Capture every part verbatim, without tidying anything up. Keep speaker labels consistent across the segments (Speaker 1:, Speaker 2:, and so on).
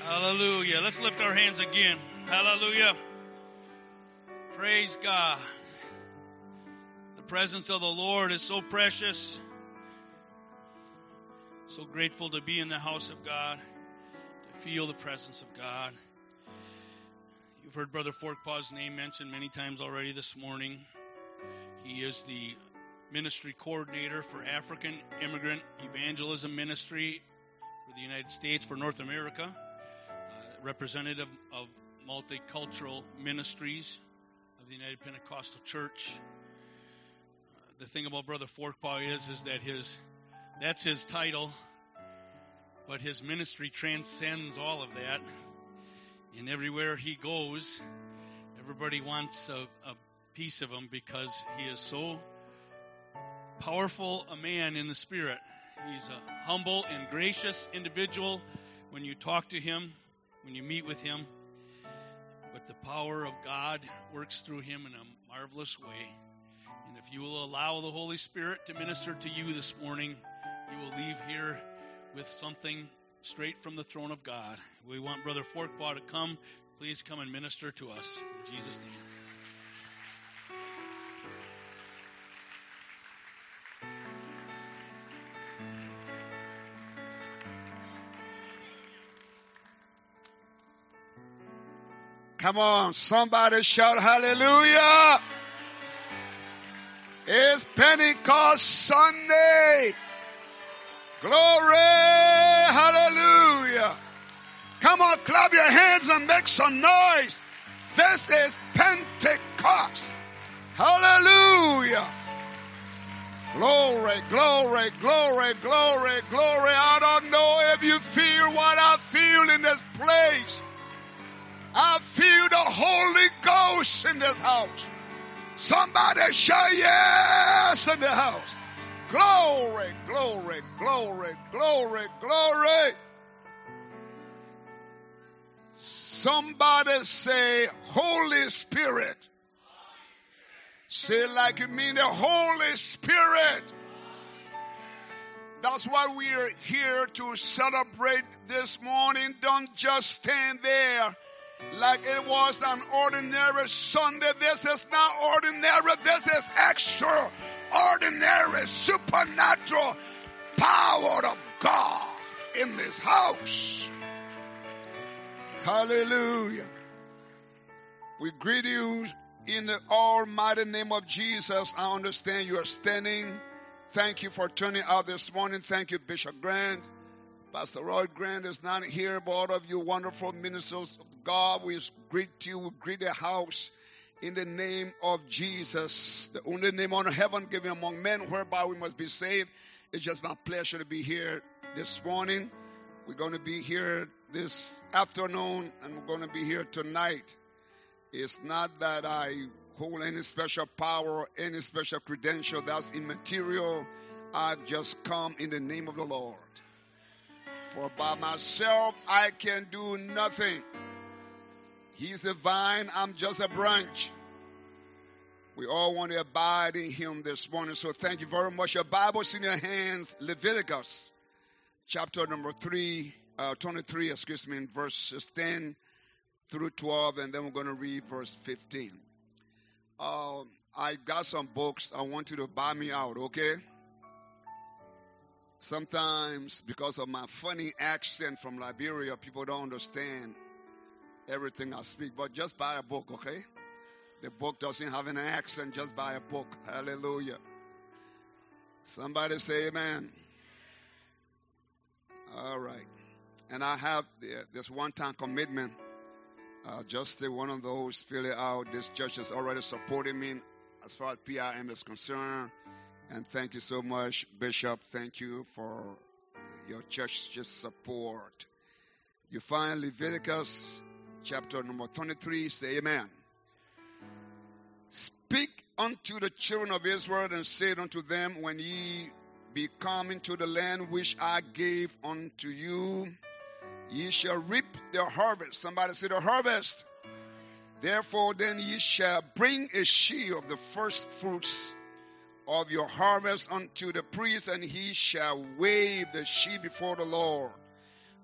Speaker 1: Hallelujah. Let's lift our hands again. Hallelujah. Praise God. The presence of the Lord is so precious. So grateful to be in the house of God, to feel the presence of God. You've heard Brother Forkpaw's name mentioned many times already this morning. He is the ministry coordinator for African Immigrant Evangelism Ministry for the United States, for North America, uh, representative of multicultural ministries of the United Pentecostal Church. Uh, the thing about Brother Forkpaw is, is that his that's his title, but his ministry transcends all of that. And everywhere he goes, everybody wants a, a piece of him because he is so powerful a man in the Spirit. He's a humble and gracious individual when you talk to him, when you meet with him. But the power of God works through him in a marvelous way. And if you will allow the Holy Spirit to minister to you this morning, you will leave here with something straight from the throne of God. We want Brother Forkpaw to come. Please come and minister to us. In Jesus' name.
Speaker 2: Come on, somebody shout hallelujah. It's Pentecost Sunday. Glory, hallelujah. Come on, clap your hands and make some noise. This is Pentecost. Hallelujah. Glory, glory, glory, glory, glory. I don't know if you feel what I feel in this place. I feel the Holy Ghost in this house. Somebody shout yes in the house. Glory, glory, glory, glory, glory. Somebody say Holy Spirit. Say it like you mean the Holy Spirit. That's why we are here to celebrate this morning. Don't just stand there like it was an ordinary Sunday. This is not ordinary. This is extraordinary, supernatural power of God in this house. Hallelujah. We greet you in the almighty name of Jesus. I understand you are standing. Thank you for turning out this morning. Thank you, Bishop Grant. Pastor Roy Grant is not here, but all of you wonderful ministers of God, we greet you, we greet the house in the name of Jesus, the only name on heaven given among men whereby we must be saved. It's just my pleasure to be here this morning. We're going to be here this afternoon, and we're going to be here tonight. It's not that I hold any special power or any special credential. That's immaterial. I've just come in the name of the Lord. For by myself, I can do nothing. He's a vine, I'm just a branch. We all want to abide in him this morning. So thank you very much. Your Bible's in your hands. Leviticus chapter number three, uh, twenty-three, excuse me, verses ten through twelve. And then we're going to read verse fifteen. Uh, I got some books. I want you to buy me out, okay? Sometimes, because of my funny accent from Liberia, people don't understand everything I speak. But just buy a book, okay? The book doesn't have an accent. Just buy a book. Hallelujah. Somebody say amen. All right. And I have this one-time commitment. Uh, just uh, one of those, fill it out. This church is already supporting me as far as P R M is concerned. And thank you so much, Bishop. Thank you for your church's support. You find Leviticus chapter number twenty-three. Say amen. Speak unto the children of Israel and say unto them, when ye be come into the land which I gave unto you, ye shall reap the harvest. Somebody say the harvest. Therefore then ye shall bring a sheaf of the first fruits of your harvest unto the priest, and he shall wave the sheaf before the Lord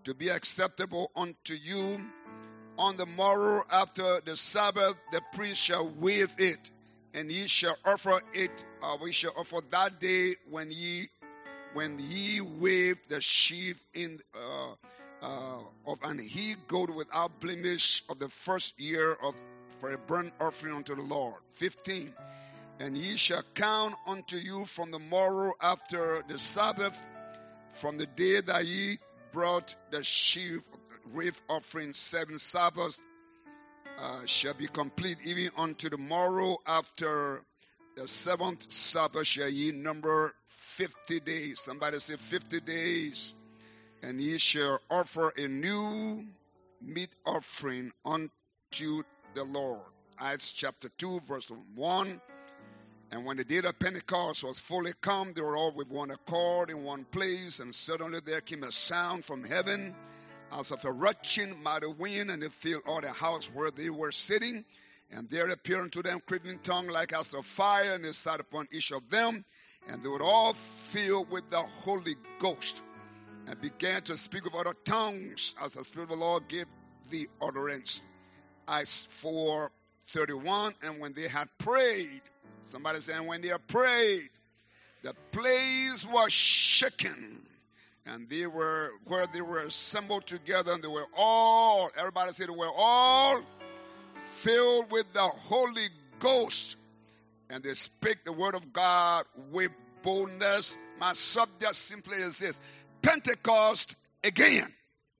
Speaker 2: to be acceptable unto you. On the morrow after the Sabbath, the priest shall wave it, and ye shall offer it, or we shall offer that day when ye when ye wave the sheaf in uh, uh, of an he goat without blemish of the first year of for a burnt offering unto the Lord. fifteen. And ye shall count unto you from the morrow after the Sabbath, from the day that ye brought the sheaf wave offering, seven Sabbaths uh, shall be complete, even unto the morrow after the seventh Sabbath shall ye number fifty days. Somebody say fifty days. And ye shall offer a new meat offering unto the Lord. Acts chapter two, verse one. And when the day of Pentecost was fully come, they were all with one accord in one place, and suddenly there came a sound from heaven as of a rushing mighty wind, and it filled all the house where they were sitting. And there appeared unto them craving tongue like as of fire, and it sat upon each of them. And they were all filled with the Holy Ghost, and began to speak with other tongues as the Spirit of the Lord gave the utterance. Acts four thirty-one. And when they had prayed, somebody saying, when they had prayed, the place was shaken, and they were where they were assembled together, and they were all, everybody said, they were all filled with the Holy Ghost, and they spake the word of God with boldness. My subject simply is this: Pentecost again.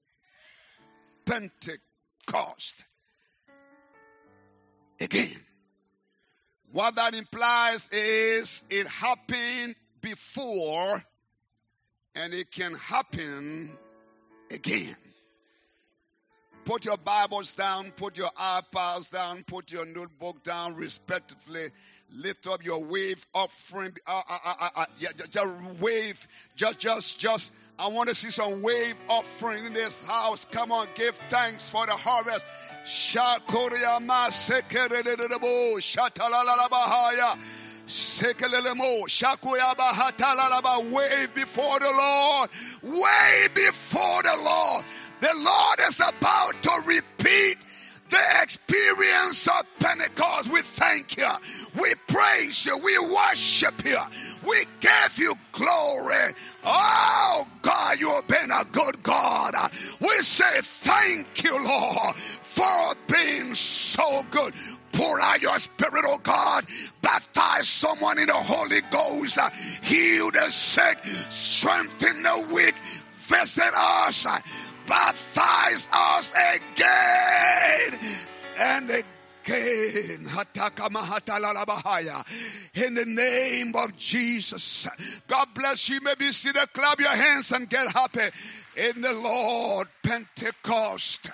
Speaker 2: Pentecost again. What that implies is it happened before, and it can happen again. Put your Bibles down, put your iPads down, put your notebook down respectively. Lift up your wave offering. Uh, uh, uh, uh, yeah, just wave. Just, just, just. I want to see some wave offering in this house. Come on, give thanks for the harvest. Shakoriyama sekerelelebo shatalalabahaya. Sekelelemo shakoyabahatalaba. Wave before the Lord. Wave before the Lord. The Lord is about to repeat the experience of Pentecost. We thank you. We praise you. We worship you. We give you glory. Oh, God, you have been a good God. We say thank you, Lord, for being so good. Pour out your Spirit, oh God. Baptize someone in the Holy Ghost. Heal the sick. Strengthen the weak. Visit us. Baptize us again and again. In the name of Jesus. God bless you. Maybe seated. Clap your hands and get happy in the Lord. Pentecost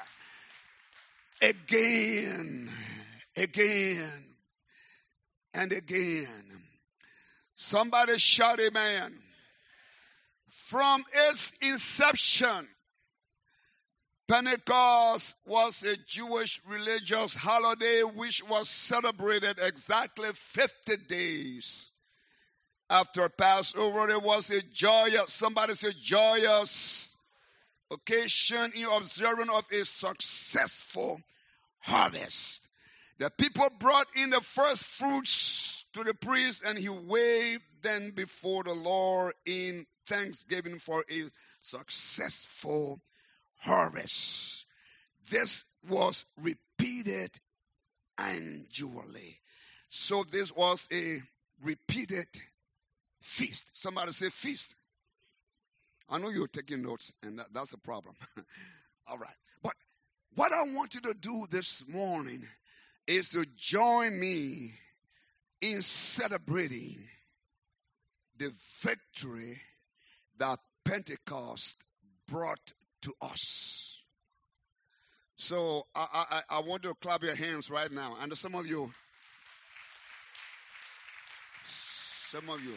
Speaker 2: again, again, and again. Somebody shout amen. From its inception, Pentecost was a Jewish religious holiday which was celebrated exactly fifty days after Passover. It was a joyous, somebody say joyous occasion in observance of a successful harvest. The people brought in the first fruits to the priest, and he waved them before the Lord in thanksgiving for a successful harvest. This was repeated annually. So this was a repeated feast. Somebody say feast. I know you're taking notes, and that, that's a problem. All right. But what I want you to do this morning is to join me in celebrating the victory that Pentecost brought to us. So I, I, I want you to clap your hands right now. And some of you, some of you.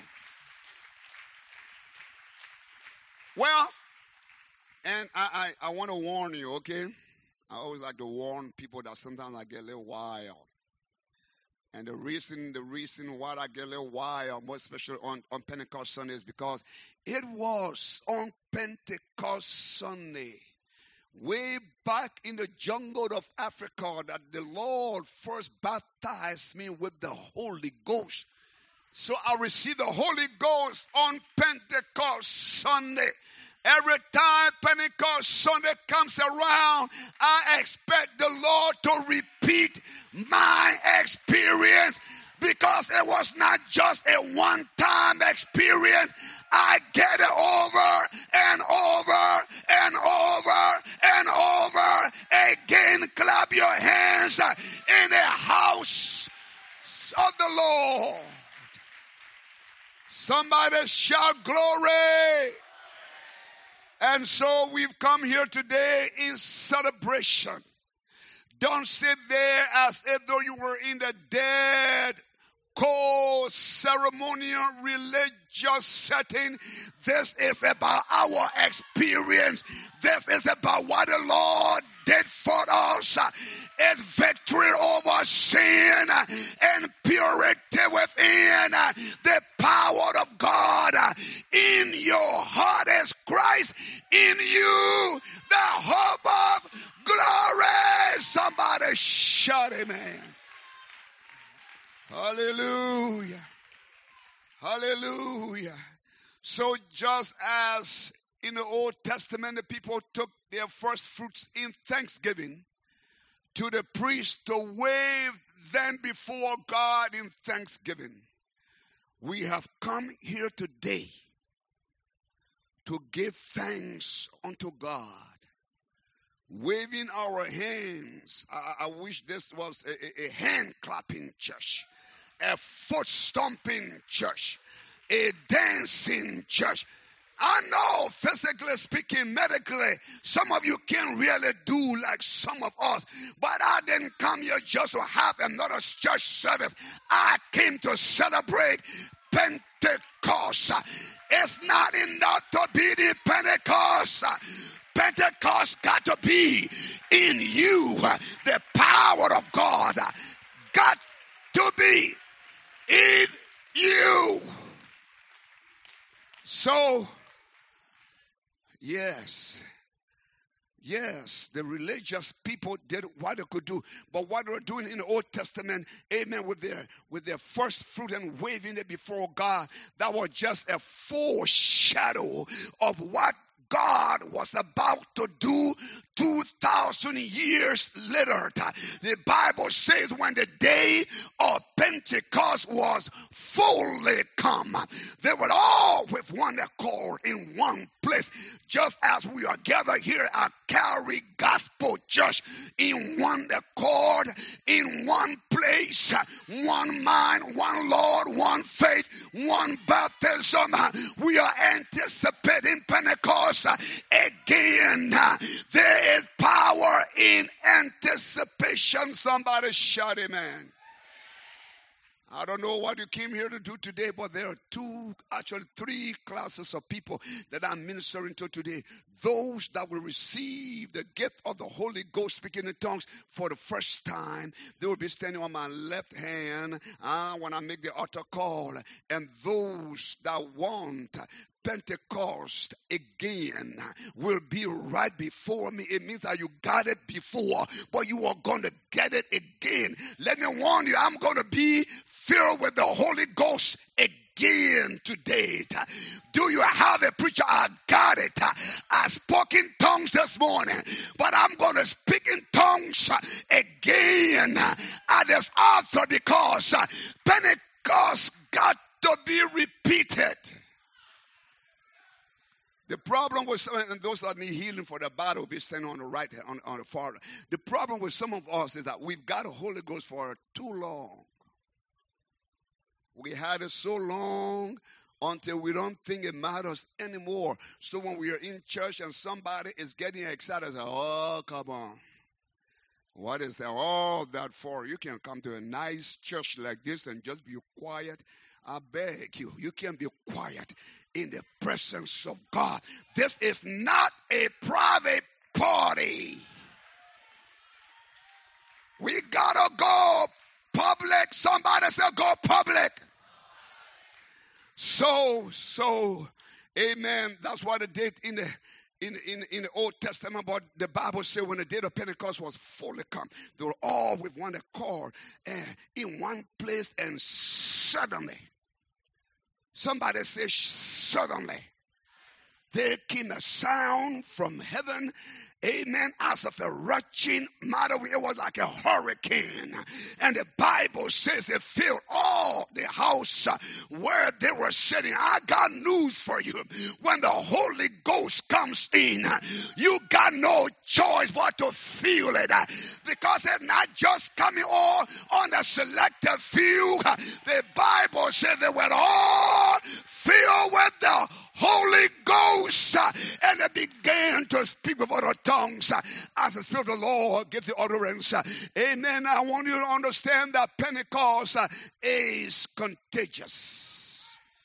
Speaker 2: Well, and I, I, I want to warn you, okay? I always like to warn people that sometimes I get a little wild. And the reason, the reason why I get a little wild, more especially on, on Pentecost Sunday, is because it was on Pentecost Sunday way back in the jungle of Africa that the Lord first baptized me with the Holy Ghost. So I received the Holy Ghost on Pentecost Sunday. Every time Pentecost Sunday comes around, I expect the Lord to repeat my experience, because it was not just a one-time experience. I get it over and over and over and over again. Clap your hands in the house of the Lord. Somebody shout glory. And so we've come here today in celebration. Don't sit there as if though you were in the dead, cold, ceremonial, religious setting. This is about our experience. This is about what the Lord did for us. It's victory over sin and purity within. The power of God in your heart is Christ in you, the hope of glory. Somebody shout amen. Hallelujah. Hallelujah. So just as in the Old Testament, the people took their first fruits in thanksgiving to the priest to wave them before God in thanksgiving, we have come here today to give thanks unto God, waving our hands. I, I wish this was a, a, a hand-clapping church, a foot-stomping church, a dancing church. I know, physically speaking, medically, some of you can't really do like some of us. But I didn't come here just to have another church service. I came to celebrate Pentecost. It's not enough to be the Pentecost. Pentecost got to be in you. The power of God got to be in you. So, yes, yes, the religious people did what they could do, but what they were doing in the Old Testament, amen, with their with their first fruit and waving it before God, that was just a foreshadow of what God was about to do two thousand years later. The Bible says when the day of Pentecost was fully come, they were all with one accord in one place, just as we are gathered here at Calvary Gospel Church in one accord, in one place, one mind, one Lord, one faith, one baptism. We are anticipating Pentecost again. There is power in anticipation. Somebody shout amen. I don't know what you came here to do today, but there are two, actually three classes of people that I'm ministering to today. Those that will receive the gift of the Holy Ghost speaking in tongues for the first time, they will be standing on my left hand uh, when I make the altar call. And those that want Pentecost again will be right before me. It means that you got it before, but you are going to get it again. Let me warn you, I'm going to be filled with the Holy Ghost again today. Do you have a preacher? I got it. I spoke in tongues this morning, but I'm going to speak in tongues again at this altar because Pentecost got to be repeated. The problem with some, and those that need healing for the body will be standing on the right hand, on, on the far right. The problem with some of us is that we've got the Holy Ghost for too long. We had it so long until we don't think it matters anymore. So when we are in church and somebody is getting excited, I say, oh, come on. What is that all that for? You can come to a nice church like this and just be quiet. I beg you, you can be quiet in the presence of God. This is not a private party. We gotta go public. Somebody say go public. So, so, amen. That's what they did in the in, in, in the Old Testament, but the Bible says when the day of Pentecost was fully come, they were all with one accord and in one place, and suddenly, somebody says suddenly, there came a sound from heaven, amen, as of a rushing matter. It was like a hurricane. And the Bible says it filled all the house where they were sitting. I got news for you. When the Holy Ghost comes in, you got no choice but to feel it. Because it's not just coming all on a selected few. The Bible says they were all filled with the Holy Ghost. And they began to speak with other tongues as the Spirit of the Lord gives the utterance. Amen. I want you to understand that Pentecost is contagious.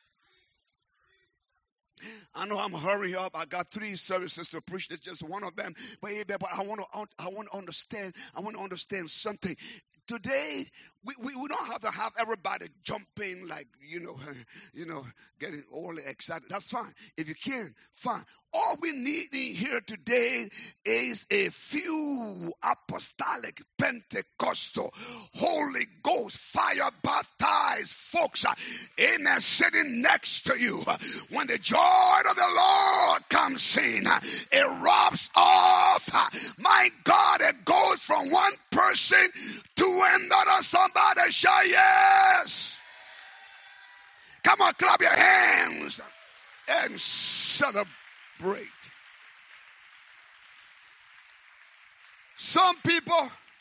Speaker 2: I know I'm hurrying up. I got three services to preach. It's just one of them. But, but I want to I want to understand. I want to understand something. Today, we, we, we don't have to have everybody jumping like, you know, you know, getting all excited. That's fine. If you can, fine. All we need in here today is a few apostolic, Pentecostal, Holy Ghost, fire baptized folks, amen, sitting next to you. When the joy of the Lord comes in, it rubs off. My God, it goes from one person to another. Somebody shout yes. Come on, clap your hands and celebrate. Some people,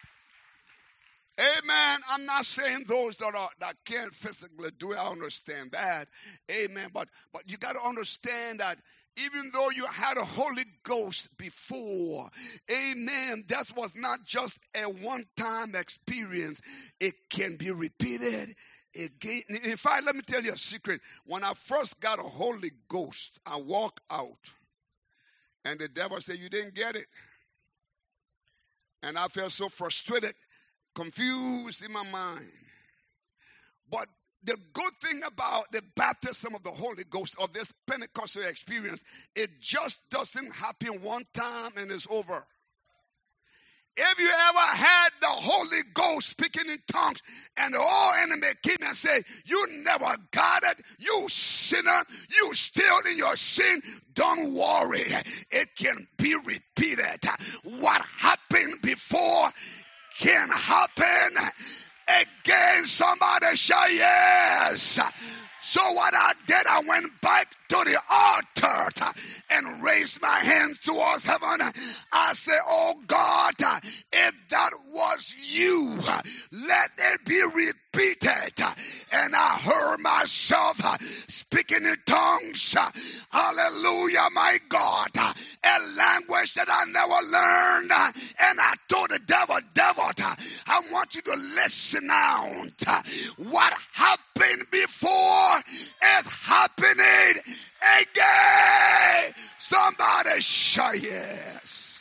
Speaker 2: amen, I'm not saying those that are that can't physically do it, I understand that, amen, but but you got to understand that even though you had a Holy Ghost before, amen, that was not just a one-time experience. It can be repeated again. In fact, let me tell you a secret. When I first got a Holy Ghost, I walked out, and the devil said, you didn't get it. And I felt so frustrated, confused in my mind. But the good thing about the baptism of the Holy Ghost, of this Pentecostal experience, it just doesn't happen one time and it's over. If you ever had the Holy Ghost speaking in tongues and the whole enemy came and said, you never got it, you sinner, you still in your sin, don't worry. It can be repeated. What happened before can happen again. Somebody shout yes. So what I did, I went back to the altar and raised my hands towards heaven. I said, oh God, if that was you, let it be repeated. And I heard myself speaking in tongues. Hallelujah, my God. A language that I never learned. And I told the devil, devil, I want you to listen now. What happened before is happening again. Somebody shout yes.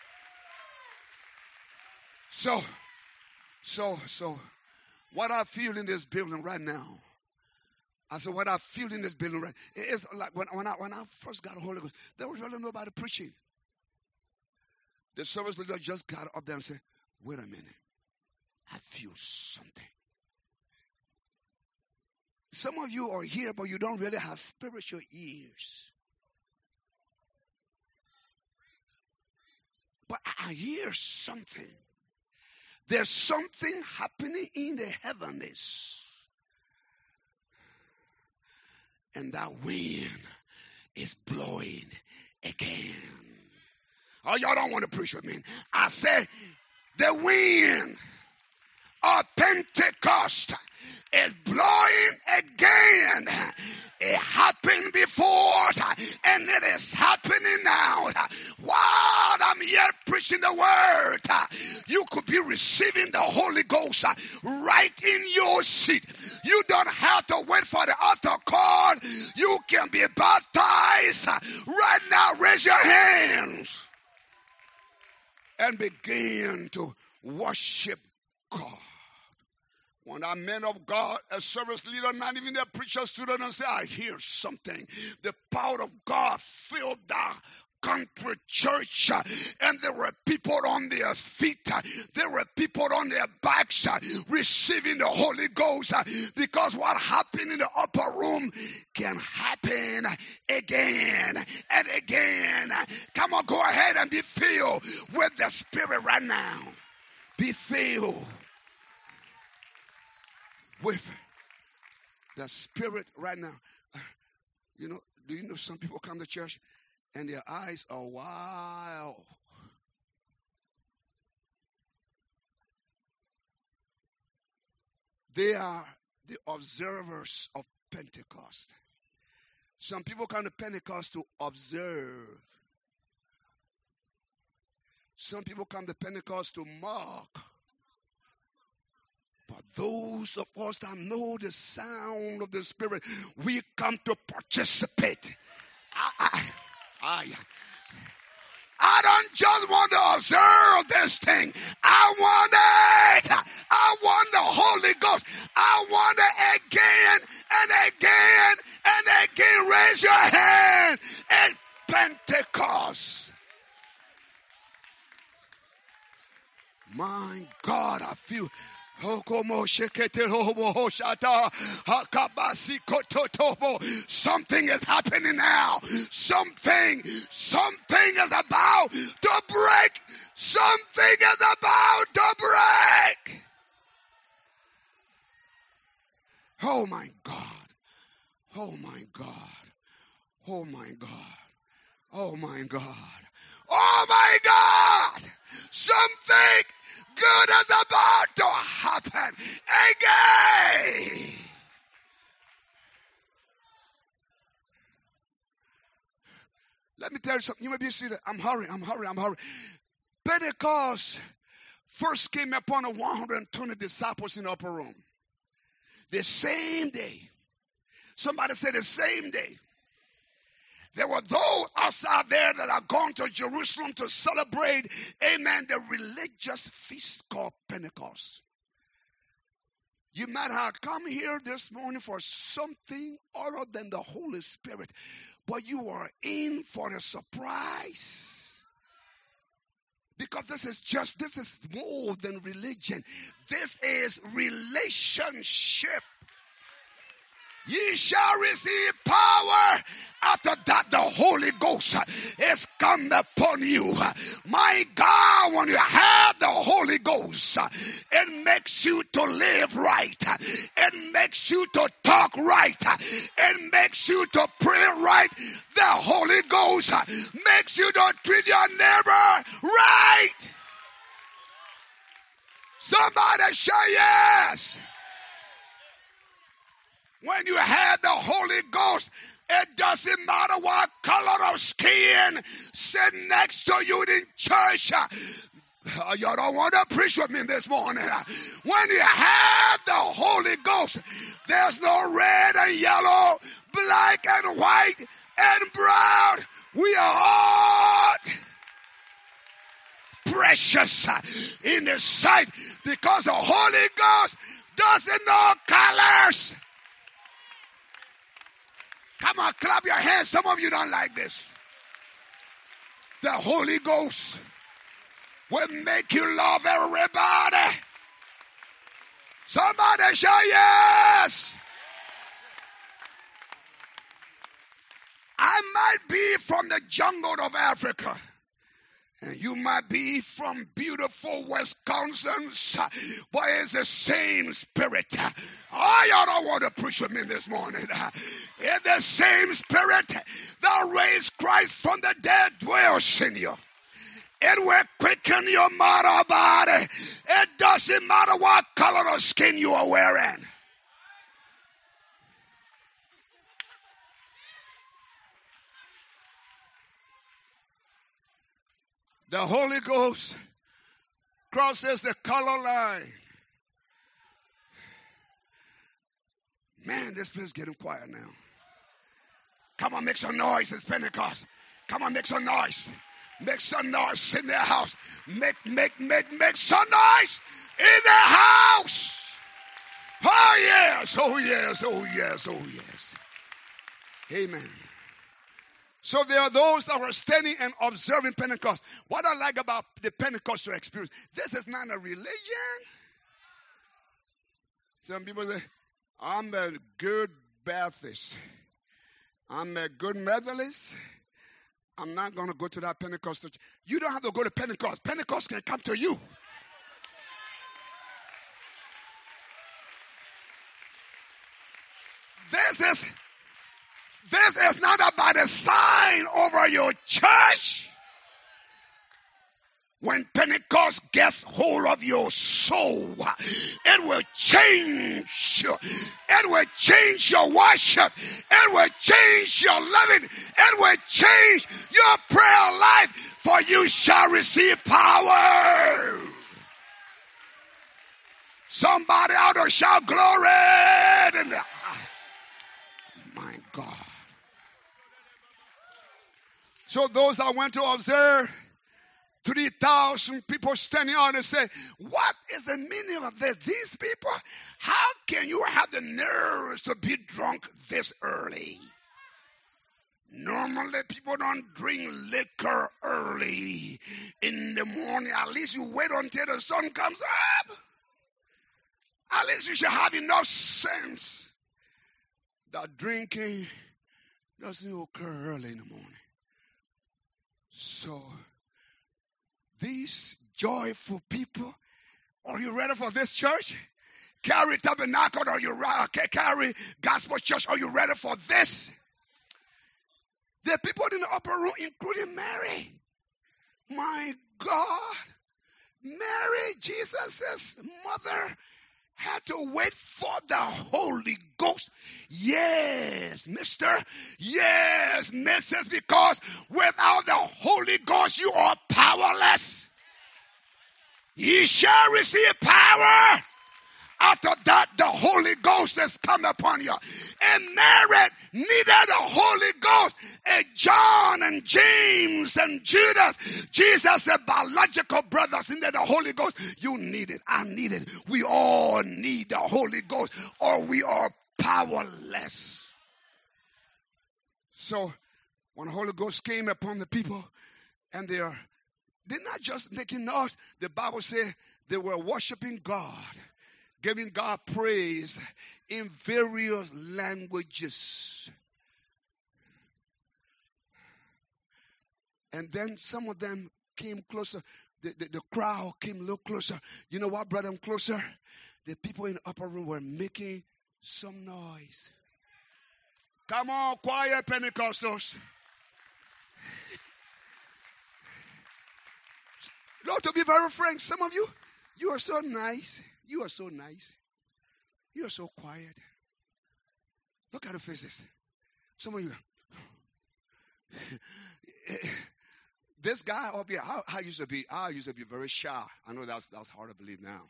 Speaker 2: So, so, so, what I feel in this building right now, I said, what I feel in this building right now, it's like when, when, I, when I first got a Holy Ghost, there was really nobody preaching. The service leader just got up there and said, wait a minute, I feel something. Some of you are here, but you don't really have spiritual ears. But I hear something. There's something happening in the heavens. And that wind is blowing again. Oh, y'all don't want to preach with me. I said, the wind of Pentecost is blowing again. It happened before and it is happening now. While I'm here preaching the word, you could be receiving the Holy Ghost right in your seat. You don't have to wait for the altar call. You can be baptized right now. Raise your hands and begin to worship God. When I men of God, a service leader, not even a preacher, stood up and said, I hear something. The power of God filled the country church, uh, and there were people on their feet, uh, there were people on their backs uh, receiving the Holy Ghost, uh, because what happened in the upper room can happen again and again. Come on, go ahead and be filled with the Spirit right now. Be filled with the Spirit right now. You know, do you know some people come to church and their eyes are wild? They are the observers of Pentecost. Some people come to Pentecost to observe. Some people come to Pentecost to mark. But those of us that know the sound of the Spirit, we come to participate. I, I, I, I don't just want to observe this thing. I want it. I want the Holy Ghost. I want it again and again and again. Raise your hand at Pentecost. My God, I feel something is happening now. Something, something is about to break. Something is about to break. Oh my God. Oh my God. Oh my God. Oh my God. Oh my God. Something good is about to happen again. Let me tell you something. You may be seated. I'm hurrying, I'm hurrying, I'm hurrying. Pentecost first came upon the one hundred twenty disciples in the upper room. The same day. Somebody said the same day. There were those outside there that are going to Jerusalem to celebrate, amen, the religious feast called Pentecost. You might have come here this morning for something other than the Holy Spirit, but you are in for a surprise. Because this is just, this is more than religion. This is relationship. Ye shall receive power. After that, the Holy Ghost is come upon you. My God, when you have the Holy Ghost, it makes you to live right. It makes you to talk right. It makes you to pray right. The Holy Ghost makes you to treat your neighbor right. Somebody say yes. When you have the Holy Ghost, it doesn't matter what color of skin sit next to you in church. Uh, y'all don't want to preach with me this morning. When you have the Holy Ghost, there's no red and yellow, black and white and brown. We are all precious in His sight because the Holy Ghost doesn't know colors. Come on, clap your hands. Some of you don't like this. The Holy Ghost will make you love everybody. Somebody shout yes. I might be from the jungle of Africa. And you might be from beautiful Wisconsin, but it's the same spirit. Oh, y'all don't want to preach with me this morning. It's the same spirit that raised Christ from the dead dwells in you. It will quicken your mortal body. It doesn't matter what color of skin you are wearing. The Holy Ghost crosses the color line. Man, this place is getting quiet now. Come on, make some noise. It's Pentecost. Come on, make some noise. Make some noise in their house. Make, make, make, make some noise in their house. Oh, yes. Oh, yes. Oh, yes. Oh, yes. Amen. So there are those that were standing and observing Pentecost. What I like about the Pentecostal experience, this is not a religion. Some people say, I'm a good Baptist. I'm a good Methodist. I'm not going to go to that Pentecostal church. You don't have to go to Pentecost. Pentecost can come to you. This is This is not about a sign over your church. When Pentecost gets hold of your soul, it will change you. It will change your worship. It will change your living. It will change your prayer life, for you shall receive power. Somebody ought to shout glory. My God. So those that went to observe, three thousand people standing on and say, what is the meaning of this? These people, how can you have the nerves to be drunk this early? Normally people don't drink liquor early in the morning. At least you wait until the sun comes up. At least you should have enough sense that drinking doesn't occur early in the morning. So, these joyful people, are you ready for this church? Carry Tabernacle, are you ready? Carry Gospel Church, are you ready for this? The people in the upper room, including Mary. My God. Mary, Jesus' mother, had to wait for the Holy Ghost. Yes, mister. Yes, missus Because without the Holy Ghost, you are powerless. Ye shall receive power. After that, the Holy Ghost has come upon you. And Mary needed the Holy Ghost. And John and James and Judas, Jesus' biological brothers needed the Holy Ghost. You need it. I need it. We all need the Holy Ghost, or we are powerless. So, when the Holy Ghost came upon the people, and they are, they're not just making noise. The Bible says they were worshiping God, giving God praise in various languages. And then some of them came closer. The, the, the crowd came a little closer. You know what brought them closer? The people in the upper room were making some noise. Come on, quiet Pentecostals. Lord, to be very frank, some of you, you are so nice. You are so nice. You are so quiet. Look at the faces. Some of you. This guy up here, I, I used to be, I used to be very shy. I know that's that's hard to believe now.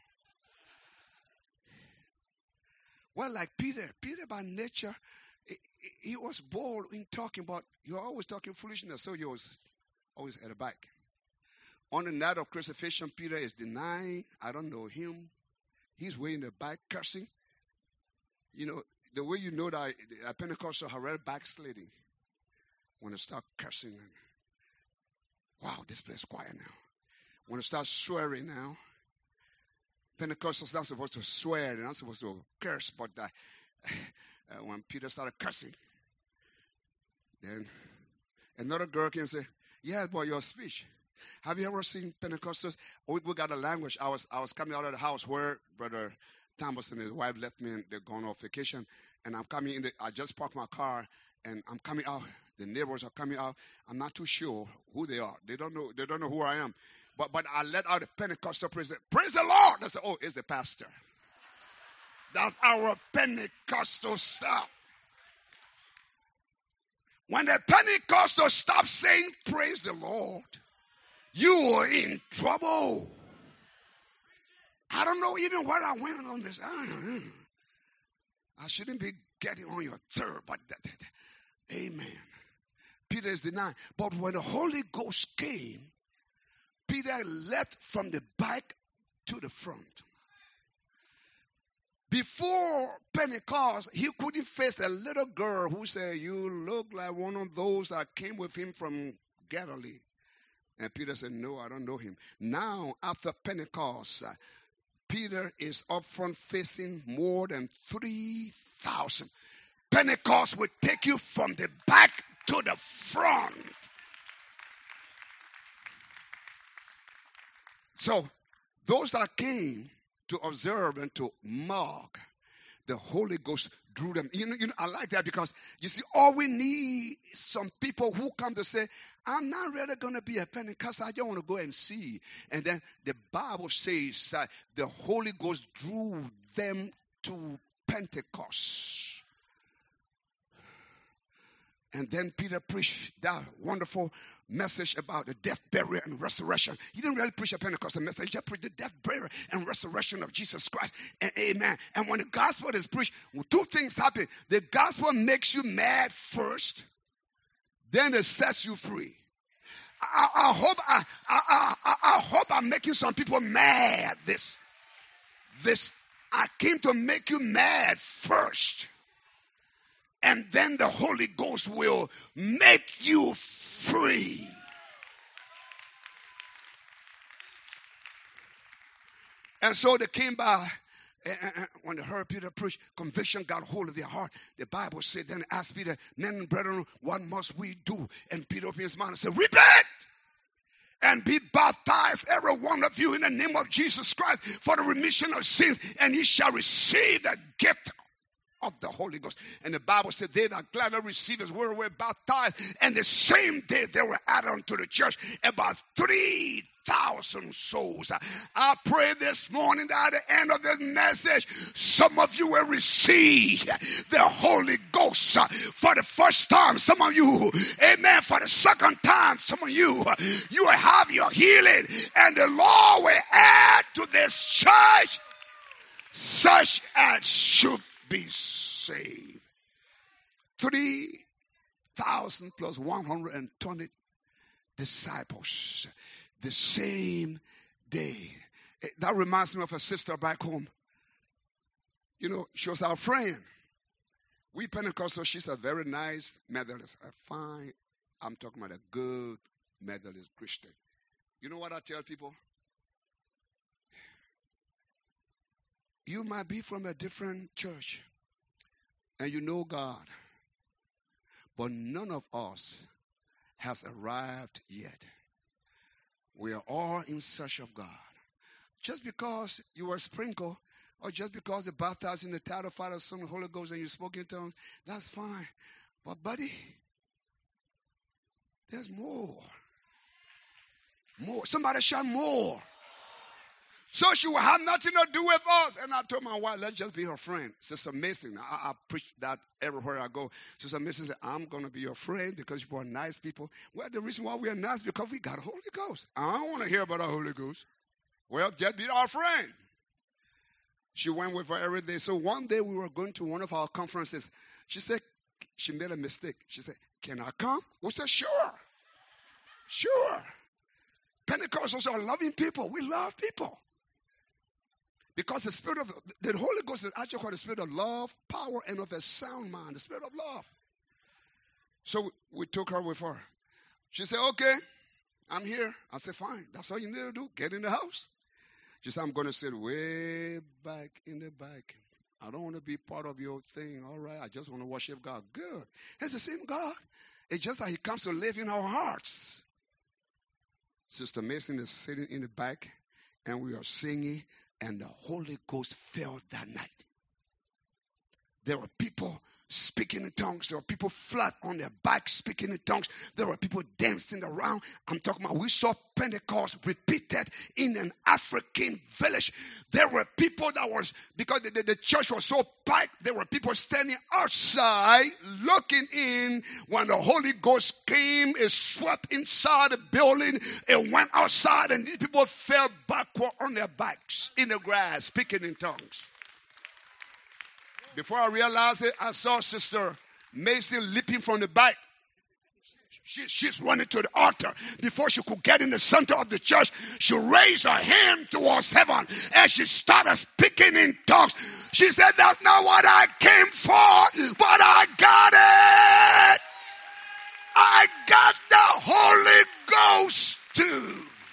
Speaker 2: Well, like Peter, Peter by nature, he, he was bold in talking, but you're always talking foolishness, so you was always at the back. On the night of crucifixion, Peter is denying, I don't know him. He's way in the back cursing. You know, the way you know that a Pentecostal are already backsliding when they start cursing. Wow, this place is quiet now. When they start swearing now, Pentecostals not supposed to swear, they're not supposed to curse, but uh, uh, when Peter started cursing, then another girl came and say, yeah, but your speech. Have you ever seen Pentecostals? We, we got a language. I was I was coming out of the house where Brother Thomas and his wife left me, and they're going on vacation. And I'm coming in. The, I just parked my car, and I'm coming out. The neighbors are coming out. I'm not too sure who they are. They don't know. They don't know who I am. But but I let out a Pentecostal praise. Praise the Lord. They say, oh, it's the pastor. That's our Pentecostal stuff. When the Pentecostals stop saying praise the Lord, you are in trouble. I don't know even what I went on this. I, don't know. I shouldn't be getting on your third, but that, that, amen. Peter is denying. But when the Holy Ghost came, Peter left from the back to the front. Before Pentecost, he couldn't face a little girl who said, "You look like one of those that came with him from Galilee." And Peter said, "No, I don't know him." Now, after Pentecost, uh, Peter is up front facing more than three thousand. Pentecost will take you from the back to the front. So, those that came to observe and to mark, the Holy Ghost drew them. You know, you know, I like that because, you see, all we need is some people who come to say, "I'm not really going to be a Pentecost. I just want to go and see." And then the Bible says that the Holy Ghost drew them to Pentecost. And then Peter preached that wonderful message about the death, burial, and resurrection. He didn't really preach a Pentecostal message. He just preached the death, burial, and resurrection of Jesus Christ. And amen. And when the gospel is preached, well, two things happen. The gospel makes you mad first, then it sets you free. I, I hope I, I, I, I hope I'm making some people mad. This, this, I came to make you mad first. And then the Holy Ghost will make you free. And so they came by, and when they heard Peter preach, conviction got hold of their heart. The Bible said, then asked Peter, "Men and brethren, what must we do?" And Peter opened his mouth and said, "Repent and be baptized, every one of you, in the name of Jesus Christ for the remission of sins, and ye shall receive the gift of the Holy Ghost." And the Bible said, they that gladly received his word were baptized, and the same day they were added unto the church, about three thousand souls. I pray this morning that at the end of this message, some of you will receive the Holy Ghost for the first time. Some of you, amen, for the second time. Some of you, you will have your healing, and the Lord will add to this church such as should be saved. Three thousand plus one hundred and twenty disciples the same day. That reminds me of a sister back home. You know, she was our friend. We Pentecostals, she's a very nice Methodist, a fine, I'm talking about a good Methodist Christian. You know what I tell people? You might be from a different church and you know God, but none of us has arrived yet. We are all in search of God. Just because you were sprinkled, or just because the baptized in the title, Father, Son, and Holy Ghost, and you spoke in tongues, that's fine. But buddy, there's more. More. Somebody shout more. So she will have nothing to do with us. And I told my wife, let's just be her friend. Sister Mason, I, I preach that everywhere I go. Sister Mason said, I'm going to be your friend because you are nice people. Well, the reason why we are nice is because we got Holy Ghost. I don't want to hear about our Holy Ghost. Well, just be our friend. She went with her every day. So one day we were going to one of our conferences. She said, she made a mistake. She said, can I come? We said, sure. Sure. Pentecostals are loving people. We love people. Because the spirit of, the Holy Ghost is actually called the spirit of love, power, and of a sound mind, the spirit of love. So we, we took her with her. She said, okay, I'm here. I said, fine. That's all you need to do. Get in the house. She said, I'm going to sit way back in the back. I don't want to be part of your thing. All right. I just want to worship God. Good. It's the same God. It's just that he comes to live in our hearts. Sister Mason is sitting in the back, and we are singing. And the Holy Ghost fell that night. There were people speaking in tongues. There were people flat on their back speaking in tongues. There were people dancing around. I'm talking about, we saw Pentecost repeated in an African village. There were people that was, because the, the, the church was so packed, there were people standing outside looking in. When the Holy Ghost came, it swept inside the building. It went outside, and these people fell backward on their backs in the grass, speaking in tongues. Before I realized it, I saw Sister Mason leaping from the back. She, she's running to the altar. Before she could get in the center of the church, she raised her hand towards heaven and she started speaking in tongues. She said, that's not what I came for, but I got it. I got the Holy Ghost too.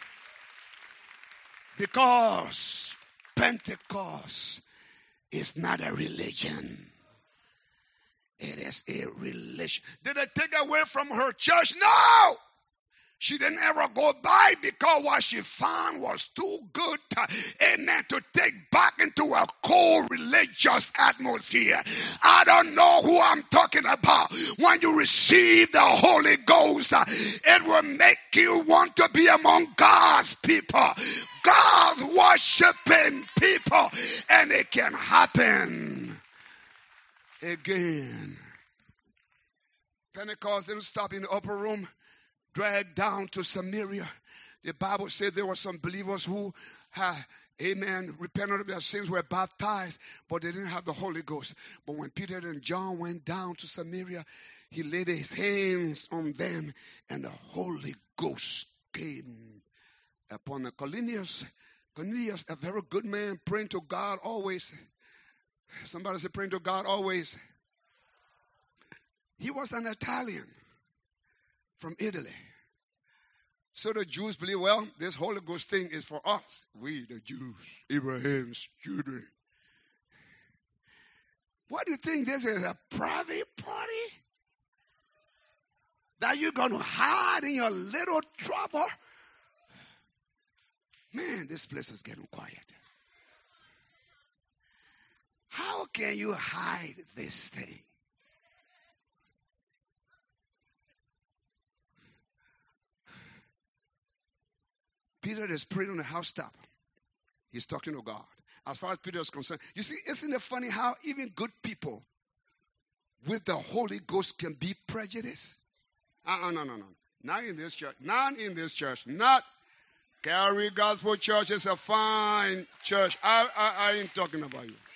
Speaker 2: Because Pentecost is not a religion. It is a relation. Did it take away from her church? No! She didn't ever go by because what she found was too good to, amen, to take back into a cold religious atmosphere. I don't know who I'm talking about. When you receive the Holy Ghost, it will make you want to be among God's people, God's worshiping people, and it can happen again. Pentecost didn't stop in the upper room. Dragged down to Samaria. The Bible said there were some believers who had, amen, repented of their sins, were baptized, but they didn't have the Holy Ghost. But when Peter and John went down to Samaria, he laid his hands on them, and the Holy Ghost came upon the Cornelius. Cornelius, a very good man, praying to God always. Somebody say, praying to God always. He was an Italian from Italy. So the Jews believe, well, this Holy Ghost thing is for us. We, the Jews, Abraham's children. What do you think? This is a private party? That you're going to hide in your little trouble? Man, this place is getting quiet. How can you hide this thing? Peter is praying on the housetop. He's talking to God. As far as Peter is concerned, you see, isn't it funny how even good people with the Holy Ghost can be prejudiced? Uh-uh, no, no, no. Not in this church. Not in this church. Not Calvary Gospel Church is a fine church. I, I, I ain't talking about you.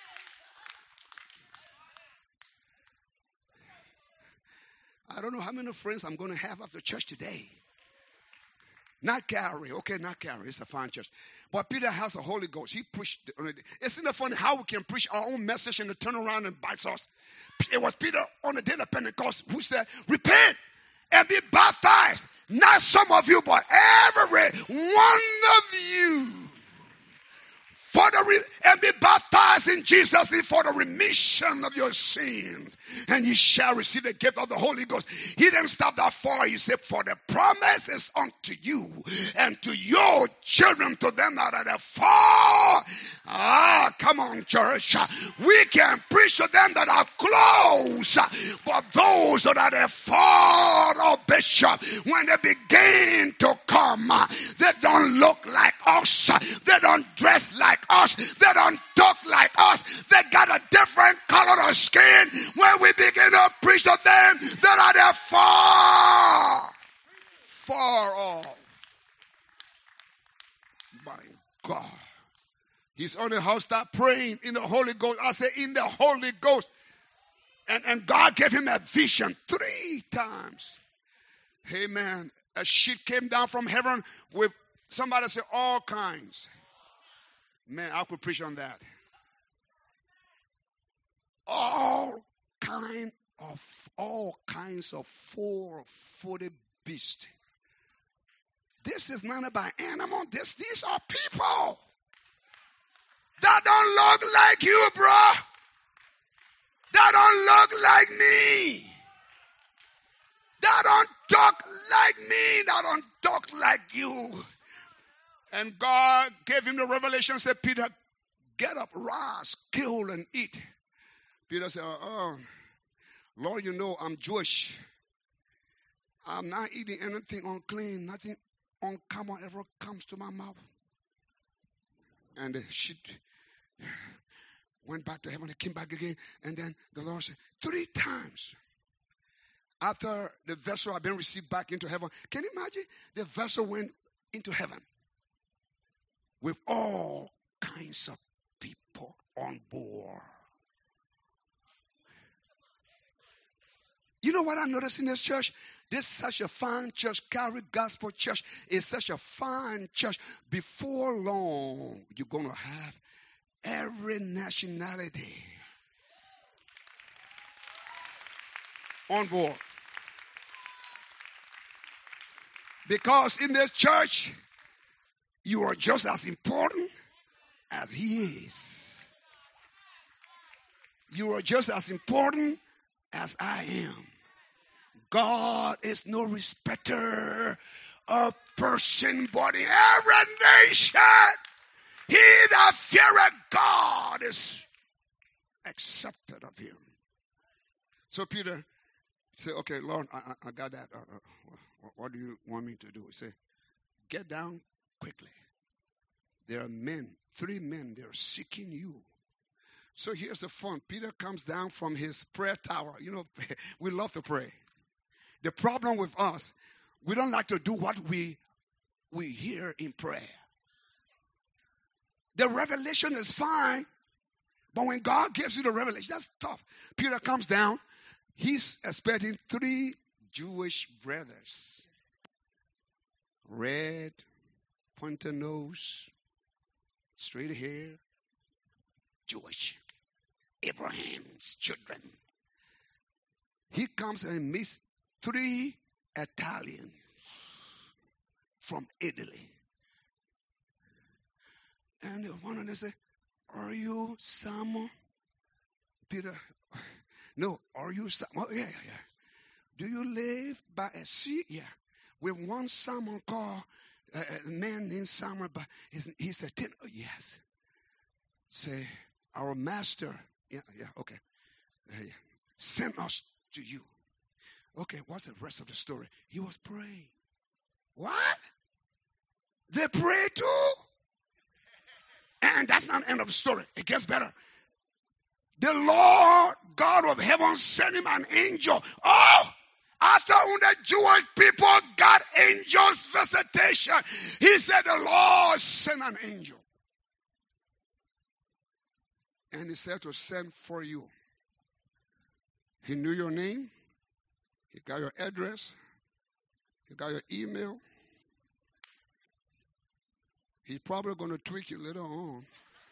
Speaker 2: I don't know how many friends I'm going to have after church today. Not Calvary. Okay, not Calvary. It's a fine church. But Peter has the Holy Ghost. He preached. Isn't it funny how we can preach our own message and turn around and bite us? It was Peter on the day of Pentecost who said, repent and be baptized. Not some of you, but every one of you. For the re- and be baptized in Jesus' name for the remission of your sins. And ye shall receive the gift of the Holy Ghost. He didn't stop that far. He said, for the promise is unto you and to your children, to them that are far. Ah, come on, church. We can preach to them that are close. But those that are far, oh bishop, when they begin to come, they don't look like us. They don't dress like us. They don't talk like us. They got a different color of skin. When we begin to preach to them that are there far, far off. My God. He's on the housetop praying in the Holy Ghost. I say in the Holy Ghost. And, and God gave him a vision three times. Amen. A sheet came down from heaven with, somebody say, all kinds. Man, I could preach on that. All kind of all kinds of four-footed beasts. This is not about animal. This these are people that don't look like you, bro. That don't look like me. That don't talk like me. That don't talk like you. And God gave him the revelation, said, Peter, get up, rise, kill and eat. Peter said, oh, Lord, you know I'm Jewish. I'm not eating anything unclean. Nothing uncommon ever comes to my mouth. And the sheep went back to heaven. They came back again. And then the Lord said, three times after the vessel had been received back into heaven. Can you imagine? The vessel went into heaven with all kinds of people on board. You know what I noticed in this church? This is such a fine church. Calvary Gospel Church is such a fine church. Before long, you're going to have every nationality on board. Because in this church, you are just as important as he is. You are just as important as I am. God is no respecter of person, but in every nation, he that feareth God is accepted of him. So Peter said, okay, Lord, I, I, I got that. Uh, uh, what, what do you want me to do? He said, get down quickly. There are men, three men, they're seeking you. So here's the fun. Peter comes down from his prayer tower. You know, we love to pray. The problem with us, we don't like to do what we, we hear in prayer. The revelation is fine, but when God gives you the revelation, that's tough. Peter comes down. He's expecting three Jewish brothers. Red, pointed nose, straight hair, Jewish. Abraham's children. He comes and meets three Italians from Italy. And one of them said, are you Simon? Peter, no, are you Simon? Oh, yeah, yeah, yeah. Do you live by a sea? Yeah. With one Simon called, uh, a man named Simon, but he's, he's a ten. Oh, yes. Say, our master, yeah, yeah, okay. Uh, yeah. Sent us to you. Okay, what's the rest of the story? He was praying. What? They pray too? And that's not the end of the story. It gets better. The Lord God of heaven sent him an angel. Oh! After when the Jewish people got angels' visitation, he said the Lord sent an angel. And he said to send for you. He knew your name. He got your address. He got your email. He's probably going to tweak you later on.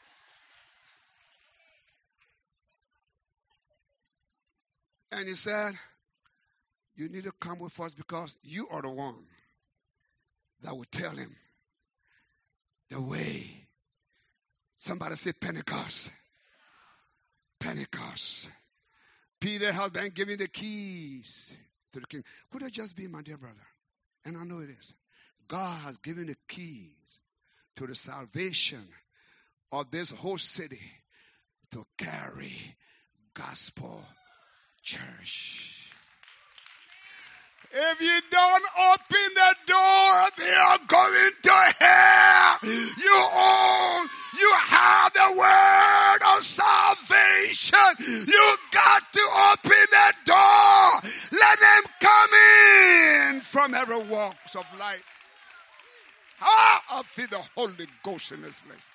Speaker 2: And he said, you need to come with us because you are the one that will tell him the way. Somebody say Pentecost. Pentecost. Peter has been given the keys to the king. Could it just be, my dear brother? And I know it is. God has given the keys to the salvation of this whole city to carry gospel church. If you don't open the door, they are going to hell. You own, you have the word of salvation. You got to open the door. Let them come in from every walks of life. Ah, I feel the Holy Ghost in this place.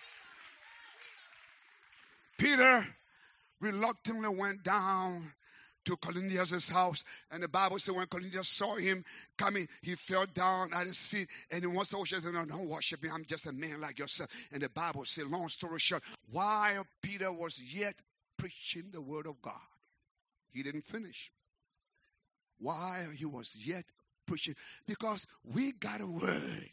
Speaker 2: Peter reluctantly went down to Cornelius' house. And the Bible said when Cornelius saw him coming, he fell down at his feet. And he wants to worship. He said, no, don't worship me. I'm just a man like yourself. And the Bible said, long story short, while Peter was yet preaching the word of God, he didn't finish. While he was yet preaching, because we got a word.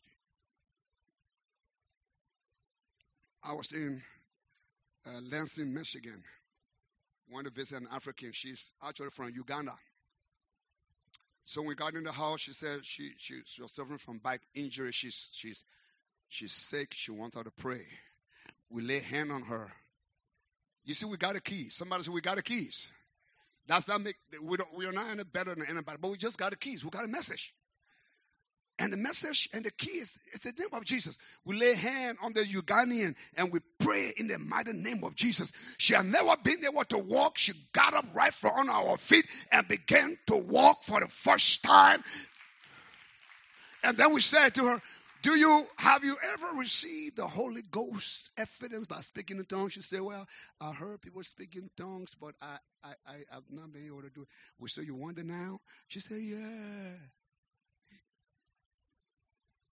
Speaker 2: I was in uh, Lansing, Michigan. Wanted to visit an African. She's actually from Uganda. So when we got in the house, she said she, she, she was suffering from back injury. She's she's she's sick. She wants her to pray. We lay hand on her. You see, we got the keys. Somebody said we got the keys. That's not make we don't we are not any better than anybody, but we just got the keys. We got a message. And the message and the key is, is the name of Jesus. We lay hand on the Ugandan and we pray in the mighty name of Jesus. She had never been able to walk. She got up right from on our feet and began to walk for the first time. And then we said to her, do you, have you ever received the Holy Ghost evidence by speaking in tongues? She said, well, I heard people speak in tongues, but I, I, I have not been able to do it. We said, you wonder now? She said, yeah.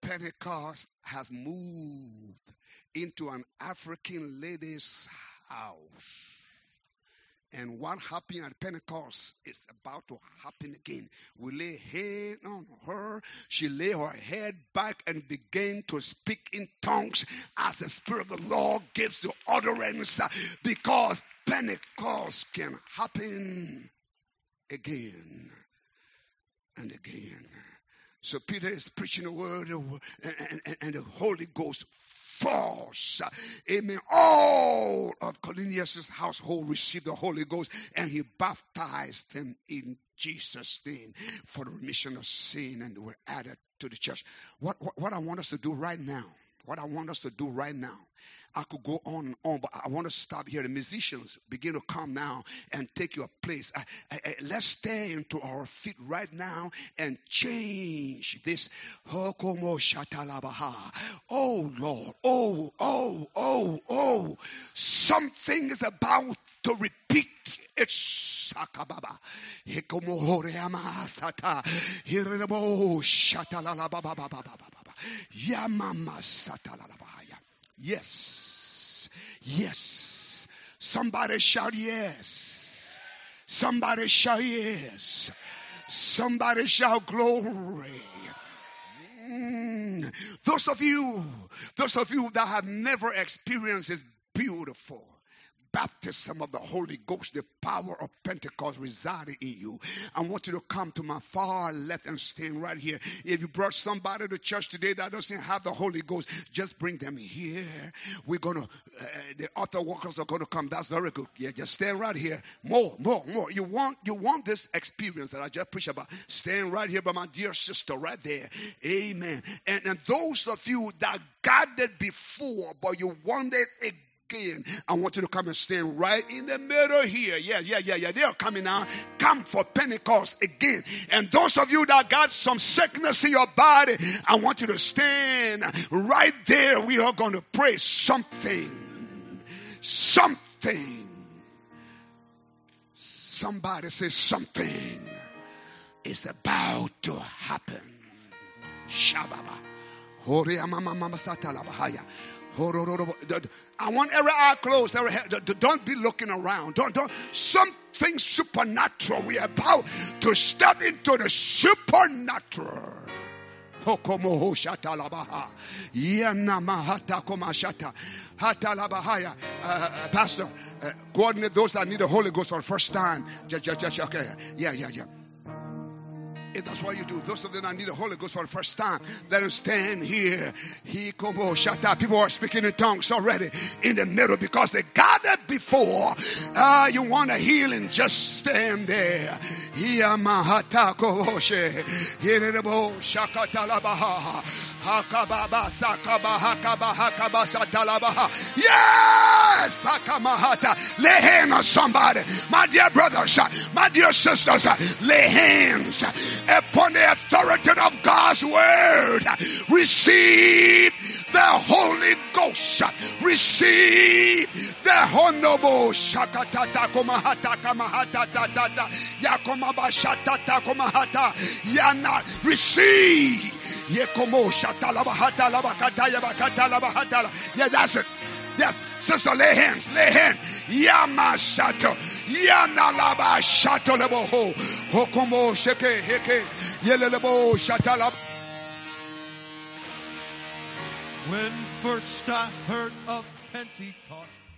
Speaker 2: Pentecost has moved into an African lady's house. And what happened at Pentecost is about to happen again. We lay hand on her. She lay her head back and began to speak in tongues as the Spirit of the Lord gives the utterance, because Pentecost can happen again and again. So Peter is preaching the word, and, and, and the Holy Ghost falls. Amen. All of Cornelius' household received the Holy Ghost, and he baptized them in Jesus' name for the remission of sin, and they were added to the church. What, what, what I want us to do right now, what I want us to do right now, I could go on and on, but I want to stop here. The musicians begin to come now and take your place. I, I, I, let's stay into our feet right now and change this. Oh Lord, oh, oh, oh, oh. Something is about to repeat. It's Sakababa. Hikomohoreamasata. Hirebo Shatalalababababababa. Yamama Satalalabaya. Yes. Yes. Somebody shout yes. Somebody shout yes. Somebody shout glory. Mm. Those of you, those of you that have never experienced this beautiful baptism of the Holy Ghost, the power of Pentecost residing in you, I want you to come to my far left and stand right here. If you brought somebody to church today that doesn't have the Holy Ghost, just bring them here. We're going to, uh, the altar workers are going to come. That's very good. Yeah, just stand right here. More, more, more. You want, you want this experience that I just preached about. Stand right here by my dear sister right there. Amen. And, and those of you that got it before, but you wanted it again, I want you to come and stand right in the middle here. Yeah, yeah, yeah, yeah. They are coming now. Come for Pentecost again. And those of you that got some sickness in your body, I want you to stand right there. We are going to pray something. Something. Somebody say something is about to happen. Shababa. I want every eye closed. Every head. Don't be looking around. Don't, don't. Something supernatural. We are about to step into the supernatural. Uh, Pastor, uh, coordinate those that need the Holy Ghost for the first time. Just, just, just, okay. Yeah, yeah, yeah. If that's what you do, those of them that need the Holy Ghost for the first time, let them stand here. He como shata. People are speaking in tongues already in the middle because they got it before. Ah, uh, you want a healing? Just stand there. Yamahata koshe. Hirebo shakatalabaha. Hakababa sakaba hakaba hakaba satalabaha. Yes, takamahata. Lay hands on somebody, my dear brothers, my dear sisters. Lay hands upon the authority of God's word. Receive the Holy Ghost. Receive the Honobo Shakatata Komahata Kamahata Tata Yakomaba Shatata Komahata Yana. Receive Yekomo Shatalabahata Labakata Yabakata Labahata. Yeah, that's it. Yes, sister, lay hands, lay hands. Yamashato, Yanalaba Shato Leboho, Hokomo Sheke Heke, Yelebo Shatalab.
Speaker 3: When first I heard of Pentecost,